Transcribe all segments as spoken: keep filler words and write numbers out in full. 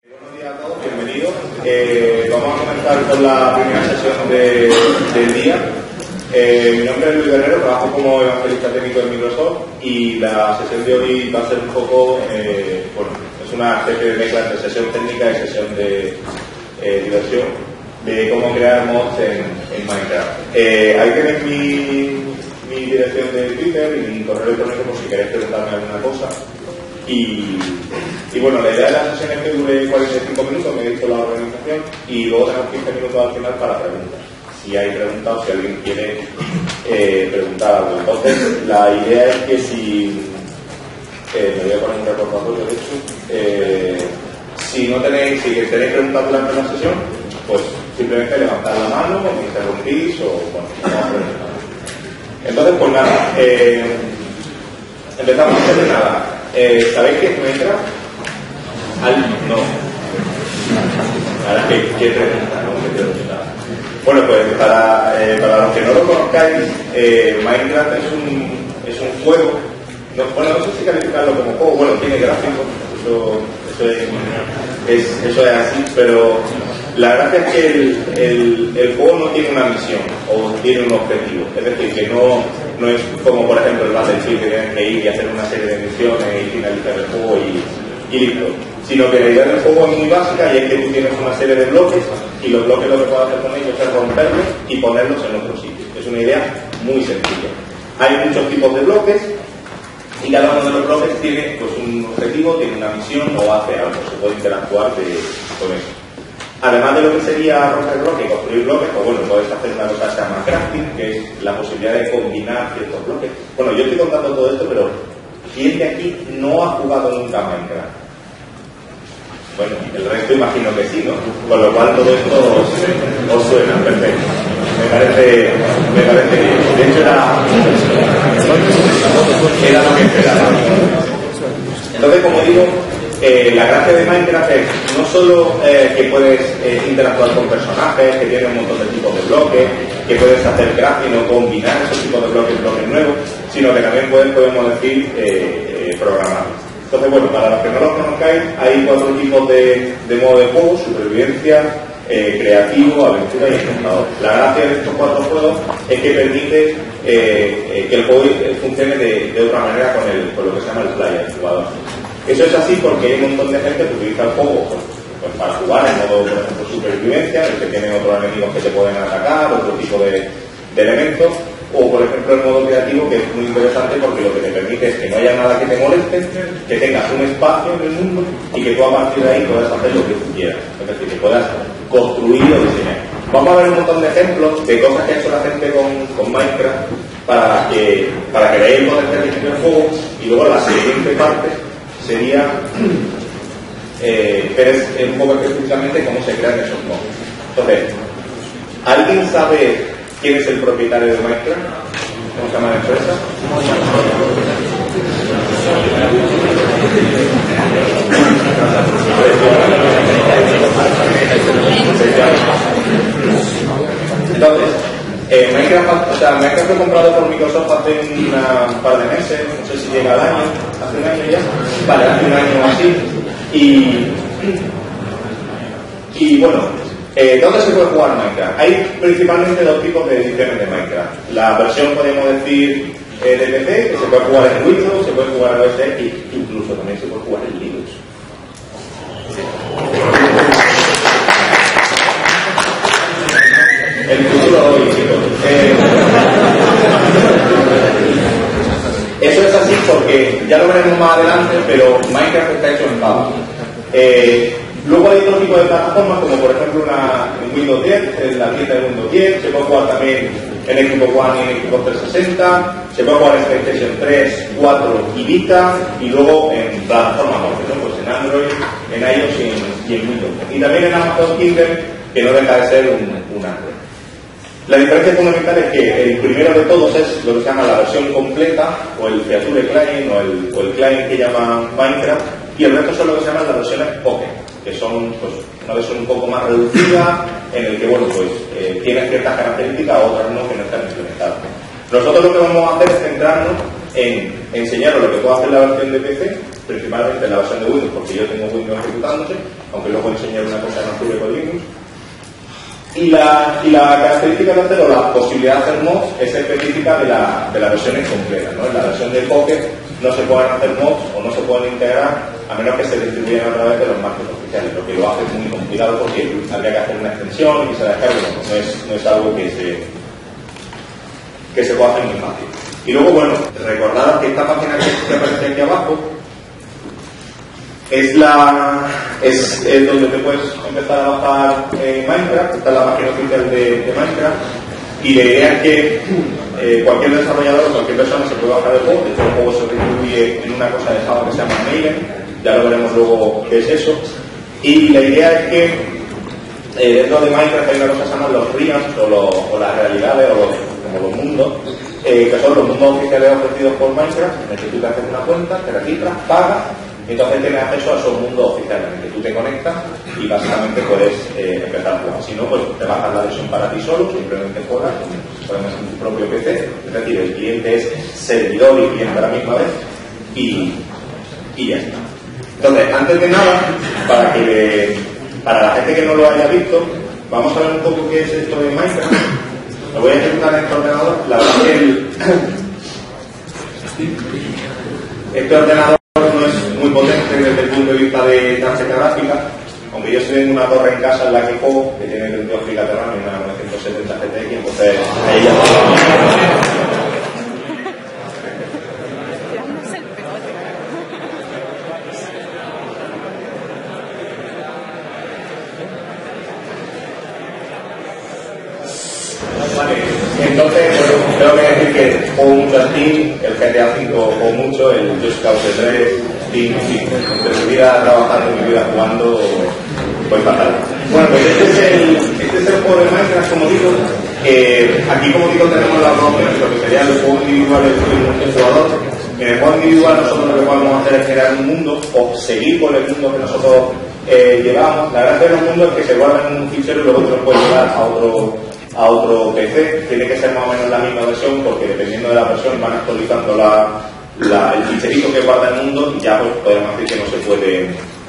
Buenos días a todos, bienvenidos. Eh, vamos a comenzar con la primera sesión de, del día. Eh, mi nombre es Luis Guerrero, trabajo como evangelista técnico de Microsoft y la sesión de hoy va a ser un poco, eh, bueno, es una especie de mezcla entre sesión técnica y sesión de eh, diversión, de cómo crear mods en, en Minecraft. Eh, ahí tenéis mi, mi dirección de Twitter y mi correo electrónico por si queréis preguntarme alguna cosa. Y, y bueno, la idea de la sesión es que dure cuarenta y cinco minutos, me he dicho la organización, y luego tenemos quince minutos al final para preguntas. Si hay preguntas o si alguien quiere eh, preguntar algo. Entonces, la idea es que si... Eh, me voy a poner un recordatorio, de hecho. Eh, si no tenéis, si tenéis preguntas durante la sesión, pues simplemente levantad la mano, o me interrumpís, o bueno, vamos a preguntar. Entonces, pues nada, eh, empezamos antes de nada. Eh, ¿Sabéis qué es Minecraft? ¿Alguien? No. Ahora, ¿qué, qué pregunta? ¿No? ¿Qué pregunta? Bueno, pues para, eh, para los que no lo conozcáis, eh, Minecraft es un, es un juego. No, bueno, no sé si calificarlo como juego. Bueno, tiene gráficos, eso, eso, es, es, eso es así, pero la gracia es que el, el, el juego no tiene una misión o tiene un objetivo. Es decir, que no, no es como, por ejemplo, el Battlefield, que tienen que ir y hacer una serie de misiones y finalizar el juego y, y listo. Sino que la idea del juego es muy básica y es que tú tienes una serie de bloques y los bloques lo que puedes hacer con ellos es romperlos y ponerlos en otro sitio. Es una idea muy sencilla. Hay muchos tipos de bloques y cada uno de los bloques tiene pues, un objetivo, tiene una misión o hace algo. Se puede interactuar de, con eso. Además de lo que sería romper bloques y construir bloques, pues bueno, puedes hacer una cosa que se llama crafting, que es la posibilidad de combinar ciertos bloques. Bueno, yo estoy contando todo esto, pero ¿quién de aquí no ha jugado nunca a Minecraft? Bueno, el resto imagino que sí, ¿no? Con lo cual todo esto os, os suena, perfecto. Me parece, me parece bien. De hecho era, era lo que esperaba. Entonces, como digo, eh, la gracia de Minecraft es no solo eh, que puedes eh, interactuar con personajes, que tienen un montón de tipos de bloques, que puedes hacer crafting o combinar esos tipos de bloques, bloques nuevos, sino que también puedes, podemos decir, eh, eh, programarlos. Entonces, bueno, para los que no los conozcáis, hay cuatro tipos de, de modo de juego: supervivencia, eh, creativo, aventura y espectador. La gracia de estos cuatro juegos es que permite eh, eh, que el juego funcione de, de otra manera con, el, con lo que se llama el player, el jugador. Eso es así porque hay un montón de gente que utiliza el juego pues, pues, para jugar en modo, por ejemplo, supervivencia, en el que tienen otros enemigos que te pueden atacar, otro tipo de, de elementos. O, por ejemplo, el modo creativo, que es muy interesante porque lo que te permite es que no haya nada que te moleste, que tengas un espacio en el mundo y que tú a partir de ahí puedas hacer lo que tú quieras. Es decir, que puedas construir o diseñar. Vamos a ver un montón de ejemplos de cosas que ha hecho la gente con, con Minecraft para que, para que veáis el potencial que tiene el juego, y luego la siguiente parte sería eh, ver un poco específicamente cómo se crean esos modos. Entonces, ¿alguien sabe quién es el propietario de Minecraft? ¿Cómo se llama la empresa? Entonces, eh, Minecraft, o sea, Minecraft fue comprado por Microsoft hace una, un par de meses, no sé si llega al año, hace un año ya, vale, hace un año o así, y, y bueno, Eh, ¿dónde se puede jugar Minecraft? Hay principalmente dos tipos de ediciones de Minecraft. La versión, podemos decir, eh, de P C, que se puede jugar en Windows, se puede jugar en O S X, e incluso también se puede jugar en Linux. El futuro hoy, chicos. Eh, eso es así porque, ya lo veremos más adelante, pero Minecraft está hecho en Java. Eh, Luego hay otro tipo de plataformas, como por ejemplo una, en Windows diez, en la tienda de Windows diez, se puede jugar también en Xbox One y en Xbox trescientos sesenta, se puede jugar en PlayStation tres, cuatro y Vita, y luego en plataformas, por ejemplo, pues en Android, en iOS y en, y en Windows. Y también en Amazon Kindle, que no deja de ser un, un Android. La diferencia fundamental es que el primero de todos es lo que se llama la versión completa, o el Feature Client, o el, o el client que llaman Minecraft, y el resto son lo que se llaman las versiones Pocket, que son pues, una versión un poco más reducida, en el que bueno pues eh, tiene ciertas características, otras no, que no están implementadas. Nosotros lo que vamos a hacer es centrarnos en enseñaros lo que puede hacer la versión de P C principalmente en la versión de Windows, porque yo tengo Windows ejecutándose, aunque luego enseñaré una cosa en octubre con Linux. Y la, y la característica de hacer, o la posibilidad de hacer mods, es específica de la, de la versión incompleta, ¿no? En la versión de Pocket no se pueden hacer mods o no se pueden integrar a menos que se distribuyan a través de los marcos oficiales, lo que lo hace muy complicado porque habría que hacer una extensión y se la descarga, no es, no es algo que se, que se pueda hacer muy fácil. Y luego, bueno, recordad que esta página que, que aparece aquí abajo es la es, es donde te puedes empezar a bajar eh, Minecraft. Esta es la página oficial de, de Minecraft, y la idea es que eh, cualquier desarrollador o cualquier persona se puede bajar el juego. De hecho, el juego se distribuye en una cosa de Java que se llama Maven, ya lo veremos luego qué es eso. Y la idea es que eh, dentro de Minecraft hay una cosa que se llama los realms o, lo, o las realidades o los, como los mundos, eh, que son los mundos oficiales ofrecidos por Minecraft, en el que tú te haces una cuenta, te registras, pagas, y entonces tienes acceso a esos mundos oficiales en el que tú te conectas y básicamente puedes eh, empezar a jugar. Si no, pues te bajas la versión para ti solo, simplemente juegas, podemos en tu propio P C, es decir, el cliente es servidor y cliente a la misma vez, y, y ya está. Entonces, antes de nada, para que le, para la gente que no lo haya visto, vamos a ver un poco qué es esto de Minecraft. Lo voy a ejecutar en este ordenador. La verdad es que el, este ordenador no es muy potente desde el punto de vista de tarjeta gráfica, aunque yo estoy en una torre en casa en la que juego, que tiene veintidós gigas de RAM y una novecientos setenta G T X, entonces ahí ya Vale, entonces bueno, tengo que decir que juego mucho a Steam, el G T A cinco juego mucho, el Just Cause tres, Steam, en fin, entre mi vida trabajando y mi vida jugando, pues fatal. Bueno, pues este es el, este es el juego de Minecraft, como digo. Eh, aquí, como digo, tenemos las dos opciones, lo que sería el juego individual y el multijugador. En el juego individual nosotros lo que podemos hacer es crear un mundo o seguir con el mundo que nosotros eh, llevamos. La gracia de los mundos es que se guardan en un fichero y luego te lo puedes llevar a otro a otro P C. Tiene que ser más o menos la misma versión, porque dependiendo de la versión van actualizando la, la, el ficherito que guarda el mundo, y ya pues podemos decir que no se puede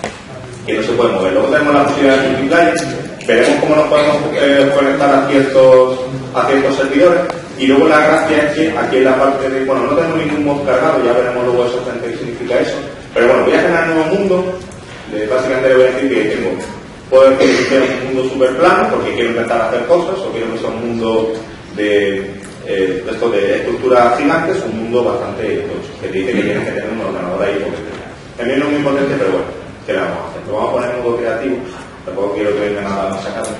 que no se puede mover. Luego tenemos la posibilidad de multiplayer, veremos cómo nos podemos eh, conectar a ciertos a ciertos servidores, y luego la gracia es que aquí en la parte de, bueno, no tenemos ningún mod cargado, ya veremos luego exactamente qué significa eso, pero bueno, voy a generar un nuevo mundo. Eh, básicamente le voy a decir que tengo puedo decir que sea un mundo super plano porque quiero intentar hacer cosas, o quiero que sea un mundo de, eh, de, esto de estructuras gigantes, un mundo bastante tocho, que te dice que tienes que tener un ordenador ahí potente. También no es muy potente, pero bueno, ¿qué le vamos a hacer? Lo vamos a poner en modo creativo, tampoco quiero que venga nada más sacado.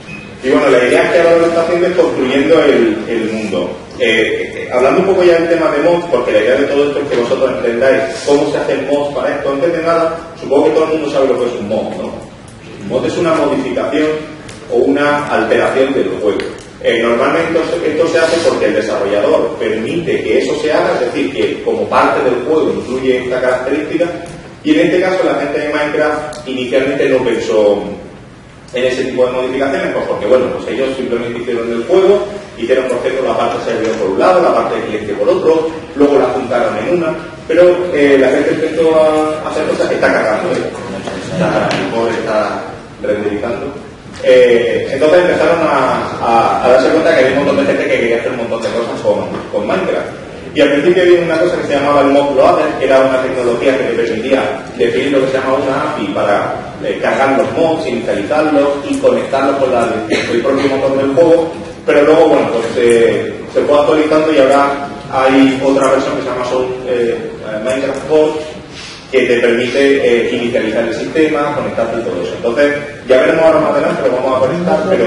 Y bueno, la idea es que ahora lo está haciendo es construyendo el, el mundo. Eh, eh, hablando un poco ya del tema de mods, porque la idea de todo esto es que vosotros entendáis cómo se hacen mods para esto. Antes de nada, supongo que todo el mundo sabe lo que es un mod, ¿no? Un mod es una modificación o una alteración del juego. Eh, normalmente esto se hace porque el desarrollador permite que eso se haga, es decir, que como parte del juego incluye esta característica, y en este caso la gente de Minecraft inicialmente no pensó en ese tipo de modificaciones, pues porque bueno, pues ellos simplemente hicieron el juego, hicieron por cierto la parte servidor por un lado, la parte de cliente por otro, luego la juntaron en una, pero eh, la gente empezó a hacer cosas que está cargando, ¿eh? Está, el pobre está renderizando. Eh, entonces empezaron a, a, a darse cuenta que había un montón de gente que quería hacer un montón de cosas con, con Minecraft. Y al principio había una cosa que se llamaba el mod loader, que era una tecnología que te permitía definir lo que se llama una A P I para eh, cargar los mods, inicializarlos y conectarlos con la, el propio motor del juego. Pero luego, bueno, pues eh, se fue actualizando y ahora hay otra versión que se llama Soul, eh, Minecraft Forge, que te permite eh, inicializar el sistema, conectarte y todo eso. Entonces, ya veremos ahora más adelante, lo vamos a conectar, pero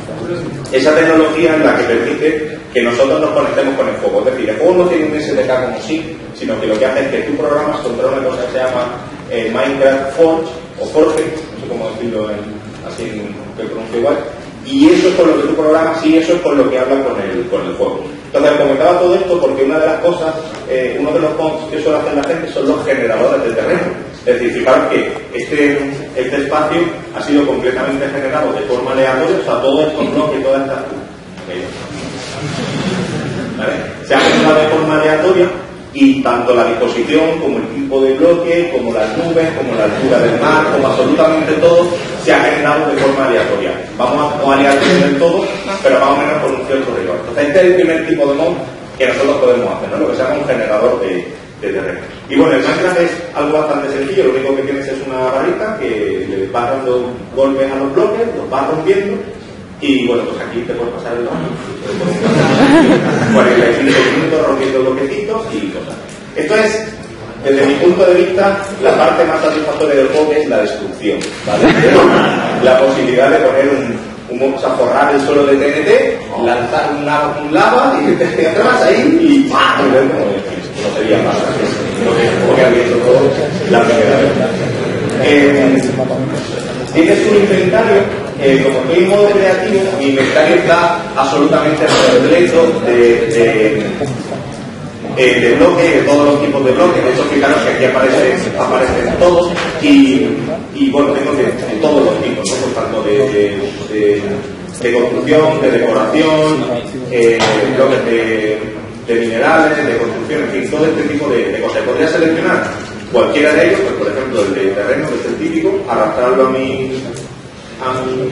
esa tecnología es la que permite que nosotros nos conectemos con el juego. Es decir, el juego no tiene un S D K como sí, sino que lo que hace es que tú programas contra una cosa que se llama eh, Minecraft Forge, o Forge, no sé cómo decirlo en, así en, que pronuncio igual, y eso es con lo que tú programas y eso es con lo que habla con el, con el juego. Entonces, comentaba todo esto porque una de las cosas, eh, uno de los mods que suele hacer la gente son los generadores de terreno. Es decir, fijaros que este, este espacio ha sido completamente generado de forma aleatoria, o sea, todos estos bloques y todas estas... ¿Vale? Se ha generado de forma aleatoria Y tanto la disposición, como el tipo de bloque, como las nubes, como la altura del mar, como absolutamente todo, se ha generado de forma aleatoria. Vamos a no aleatorio del todo, pero más o menos con un cierto rigor. Entonces, este es el primer tipo de mod que nosotros podemos hacer, ¿no? Lo que se llama un generador de, de terreno. Y bueno, el Minecraft es algo bastante sencillo. Lo único que tienes es una varita que le vas dando golpes a los bloques, los vas rompiendo. Y bueno, pues aquí te puedes pasar el cuarenta y cinco minutos rompiendo bloquecitos y cosas. Esto es, desde mi punto de vista, la parte más satisfactoria del juego, que es la destrucción, ¿vale? La posibilidad de poner un, un o sea, forrar el suelo de T N T, lanzar una, un lava y te atrás ahí y ¡pam! Y ver cómo no sería más lo que había hecho todo la primera vez. Eh, tienes un inventario. Eh, como estoy en modo creativo, mi inventario está absolutamente repleto de, de, de, de bloques, de todos los tipos de bloques. De hecho, fijaros que aquí aparecen, aparecen todos y, y bueno, tengo de, de todos los tipos, ¿no? Por tanto, de, de, de, de construcción, de decoración, eh, bloques de, de minerales, de construcción, en fin, todo este tipo de, de cosas. Podría seleccionar cualquiera de ellos, pues por ejemplo el de terreno, que es el típico, arrastrarlo a mi A mi,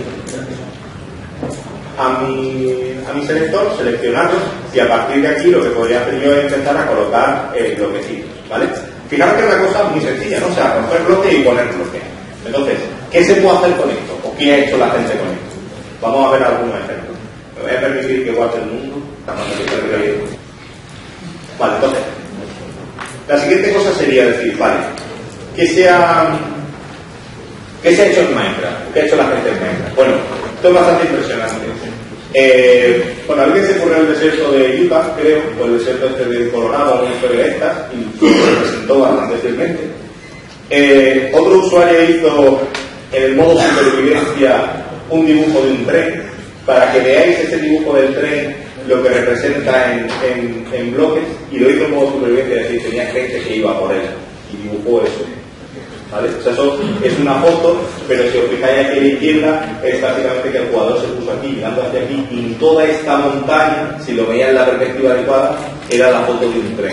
a, mi, a mi selector, seleccionarlo y a partir de aquí lo que podría hacer yo es empezar a colocar eh, bloquecitos, ¿vale? Fijaros que es una cosa muy sencilla, ¿no? O sea, romper bloque y poner bloque. Entonces, ¿qué se puede hacer con esto? ¿O qué ha hecho la gente con esto? Vamos a ver algunos ejemplos. Me voy a permitir que guarde el mundo. Vale, entonces, la siguiente cosa sería decir, vale, que sea... ¿Qué se ha hecho en Minecraft? ¿Qué ha hecho la gente en Minecraft? Bueno, esto es bastante impresionante. Eh, bueno, alguien se ocurrió el desierto de Utah, creo, o el desierto este de Colorado, una historia de estas, y lo presentó bastante fielmente. Eh, otro usuario hizo en el modo supervivencia un dibujo de un tren, para que veáis ese dibujo del tren, lo que representa en, en, en bloques, y lo hizo en modo supervivencia, es decir, tenía gente que iba por él, y dibujó eso. ¿Vale? O sea, eso es una foto, pero si os fijáis aquí a la izquierda, es básicamente que el jugador se puso aquí, mirando hacia aquí, y toda esta montaña, si lo veía en la perspectiva adecuada, era la foto de un tren.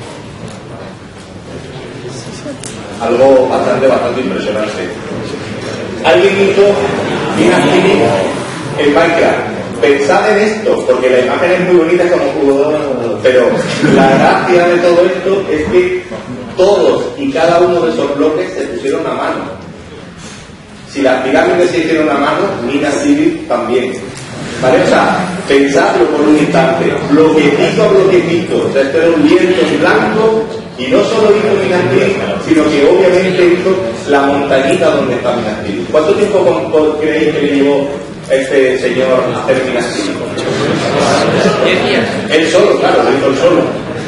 Algo bastante, bastante impresionante. Alguien hizo Minas Tirith en Minecraft. Pensad en esto, porque la imagen es muy bonita como jugador, pero la gracia de todo esto es que todos y cada uno de esos bloques se pusieron a mano. Si las pirámides se hicieron a mano, Minas Tirith también. ¿Vale? O sea, pensadlo por un instante, bloquecito a bloquecito. O sea, esto era un lienzo en blanco y no solo hizo Minas Tirith, sino que obviamente hizo la montañita donde está Minas Tirith. ¿Cuánto tiempo creéis que le llevó este señor a hacer Minas Tirith? Él solo, claro, lo hizo él solo.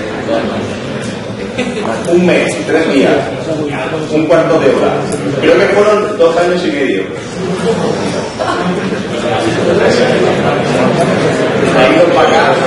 Un mes, tres días, un cuarto de hora. Creo que fueron dos años y medio. Ha ido para acá.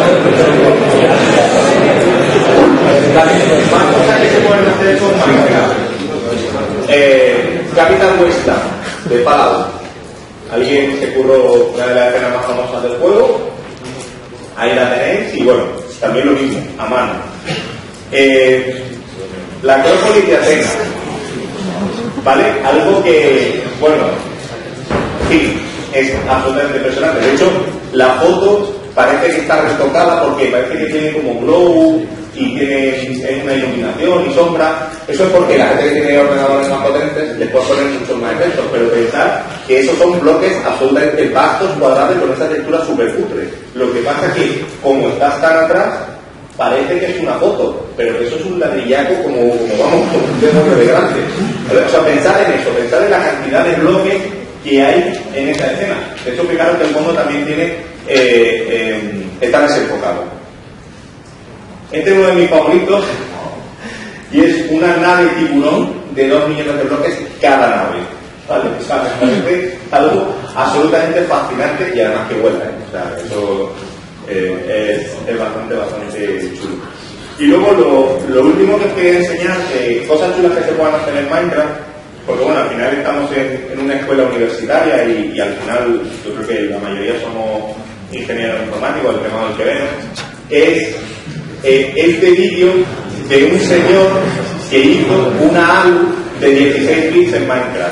Más cosas que se pueden hacer con Minecraft. Eh, Capital Wasteland, de Fallout. Alguien se curró una de las escenas más famosas del juego. Ahí la tenéis y bueno, también lo mismo, a mano. Eh, la Acrópolis de Atenas, ¿vale? Algo que, bueno, sí, es absolutamente impresionante. De hecho, la foto parece que está retocada porque parece que tiene como glow y tiene una iluminación y sombra. Eso es porque la gente que tiene ordenadores más potentes les puede poner muchos más efectos, pero pensar que esos son bloques absolutamente vastos, cuadrados, con esa textura súper cutre. Lo que pasa es que, como estás tan atrás, parece que es una foto, pero eso es un ladrillaco como, como vamos, como un demonio de grande. O sea, pensar en eso, pensar en la cantidad de bloques que hay en esa escena. De hecho, fijaros que el fondo también tiene, eh, eh, está desenfocado. Este es uno de mis favoritos y es una nave tiburón de dos millones de bloques cada nave. ¿Vale? O sea, me parece algo absolutamente fascinante y además que vuela, ¿eh? O sea, eso... Eh, es, es bastante, bastante chulo. Y luego lo, lo último que os quería enseñar, eh, cosas chulas que se puedan hacer en Minecraft, porque bueno, al final estamos en, en una escuela universitaria y, y al final yo creo que la mayoría somos ingenieros informáticos, el tema del que vemos, es eh, este vídeo de un señor que hizo una A L U de dieciséis bits en Minecraft.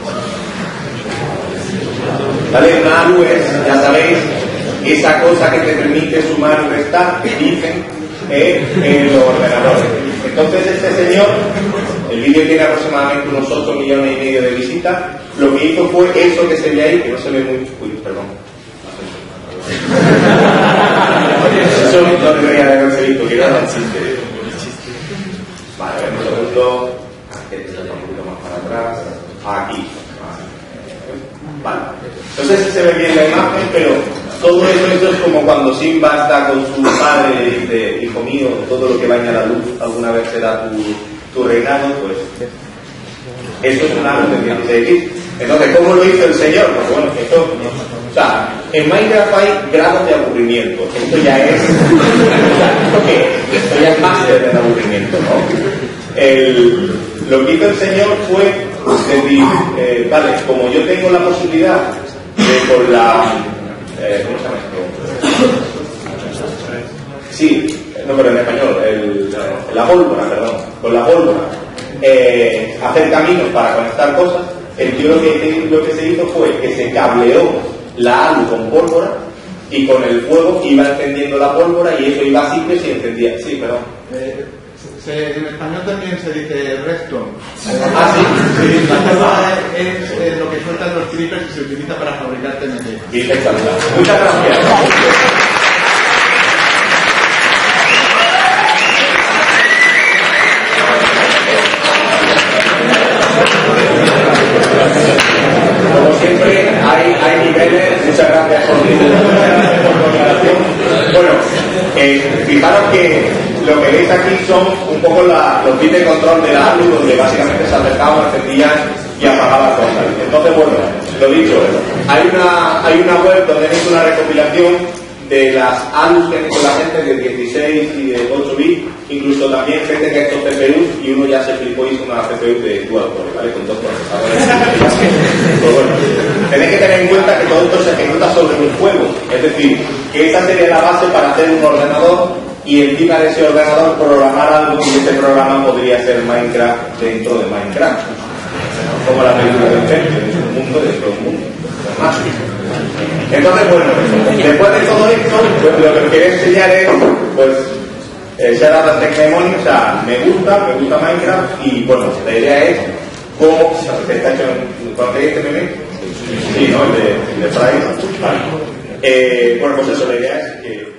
¿Vale? Una A L U es, ya sabéis, esa cosa que te permite sumar y restar, que dicen eh, en los ordenadores. Entonces este señor, el vídeo tiene aproximadamente unos ocho millones y medio de visitas, lo que hizo fue eso que se ve ahí, que no se ve muy... Uy, perdón. Eso no debería de haberse visto, que era el chiste. Vale, a ver, un segundo. Este está un poquito más para atrás. Aquí. Vale. Entonces se ve bien la imagen, pero todo eso, eso es como cuando Simba está con su padre y le dice: hijo mío, todo lo que baña la luz alguna vez será tu, tu reinado. Pues eso es un árbol de dieciséis bits. Entonces, ¿cómo lo hizo el señor? Pues bueno, esto, o sea, en Minecraft hay grados de aburrimiento. Esto ya es, o sea, ¿esto qué es? Esto ya es máster del aburrimiento, ¿no? El, lo que hizo el señor fue decir, eh, vale, como yo tengo la posibilidad de con la, eh, ¿cómo se llama esto? Sí, no, pero en español, el, la pólvora, perdón, con la pólvora, eh, hacer caminos para conectar cosas. El tío lo que, lo que se hizo fue que se cableó la A L U con pólvora y con el fuego iba encendiendo la pólvora y eso iba a ciclos y encendía. Sí, perdón. Eh, se, en español también se dice redstone. Ah, sí. Sí, la pólvora es, es lo que sueltan los creepers y se utiliza para fabricar T N T. Bien, espectacular. Muchas gracias. Como siempre, hay, hay niveles. Muchas gracias por tu aclaración. Bueno, eh, fijaros que lo que veis aquí son un poco la, los bits de control de la A L U, donde básicamente se acercaban, encendían y apagaban cosas. Entonces, bueno, lo dicho, hay una, hay una web donde he hecho una recopilación de las A L Us que han hecho la gente de dieciséis y de ocho bits, incluso también gente que ha hecho C P Us, y uno ya se flipó y hizo una C P U de dual core, ¿vale? Con dos procesadores. Pues bueno, tenéis que tener en cuenta que todo esto se ejecuta sobre un juego, es decir, que esa sería la base para hacer un ordenador y encima de ese ordenador programar algo, y ese programa podría ser Minecraft dentro de Minecraft, como la película del Inferno, es un mundo dentro de un mundo. Entonces, bueno, después de todo esto, pues lo que os quería enseñar es, pues, eh, Shut Up and Take My Money. O sea, me gusta, me gusta Minecraft, y bueno, la idea es cómo se está hecho. ¿Conocéis este meme? Sí, ¿no? El de, el de Fry. Vale. Eh, bueno, pues eso, la idea es que